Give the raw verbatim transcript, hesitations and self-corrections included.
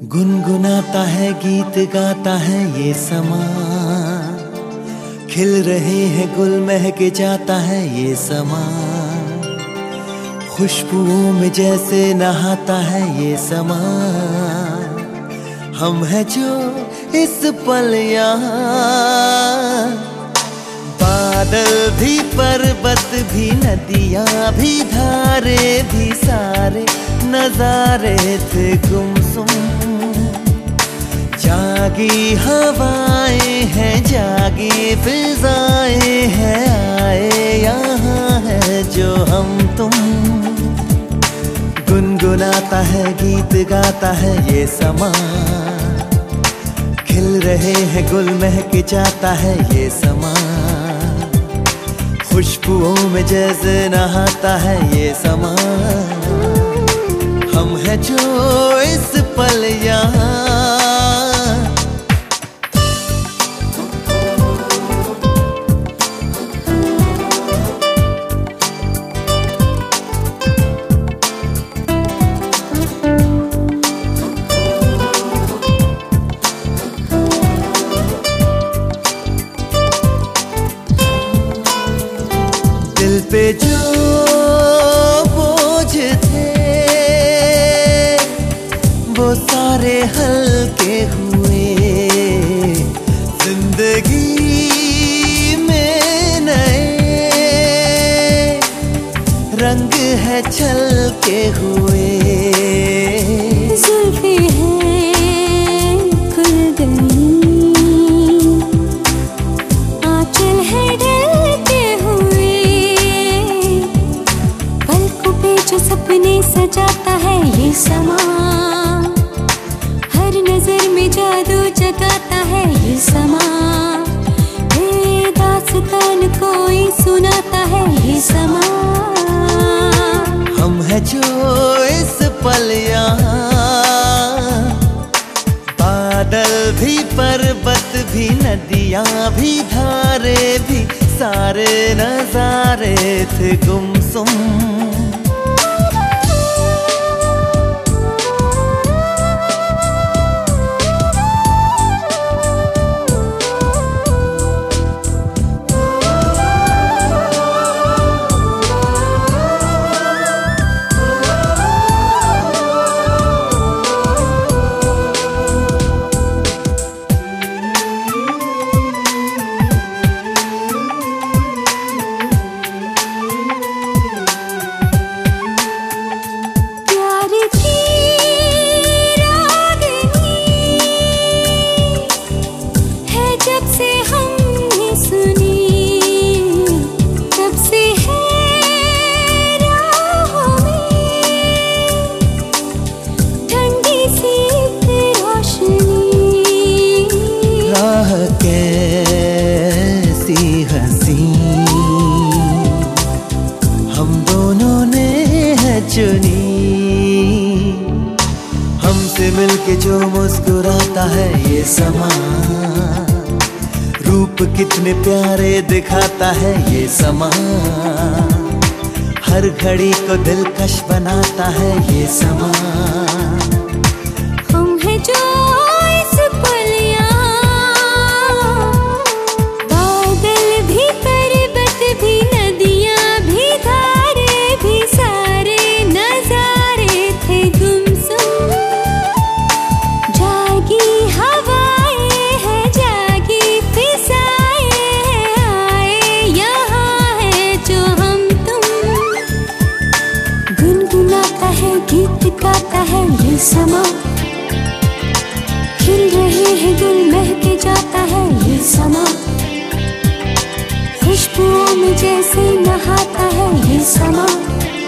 गुनगुनाता है गीत गाता है ये समा, खिल रहे हैं गुल महक जाता है ये समा, खुशबुओं में जैसे नहाता है ये समा। हम हैं जो इस पल यहाँ, बादल भी पर्वत भी नदियाँ भी धारे भी सारे नजारे थे गुमसुम। जागी हवाएं हैं जागी फिजाएं हैं, आए यहाँ है जो हम तुम। गुनगुनाता है गीत गाता है ये समा, खिल रहे हैं गुल महक जाता है ये समा, खुशबुओं में जैसे नहाता है ये समा। हम हैं जो इस पल यहाँ, दिल पे जो बोझ थे वो सारे हल्के हुए, जिंदगी में नए रंग है छलके हुए। जुल्फे हैं खुल गई, आंचल है ढलते हुए, पलकों पे जो सपने सजाता है ये समा, हर नजर में जादू जगाता है ये समा, ये दास्तान कोई सुनाता है ये समा। हम हैं जो इस पल यहाँ, बादल भी पर्वत भी नदियाँ भी धारे भी सारे नजारे थे गुमसुम। कैसी हंसी हम दोनों ने है चुनी, हमसे मिलके जो मुस्कुराता है ये समा, रूप कितने प्यारे दिखाता है ये समा, हर घड़ी को दिलकश बनाता है ये समा। हम हैं जो इस पल गीत गाता है ये समा, खिल रहे हैं गुल महके जाता है ये समा, खुशबुओं में जैसे नहाता है ये समा।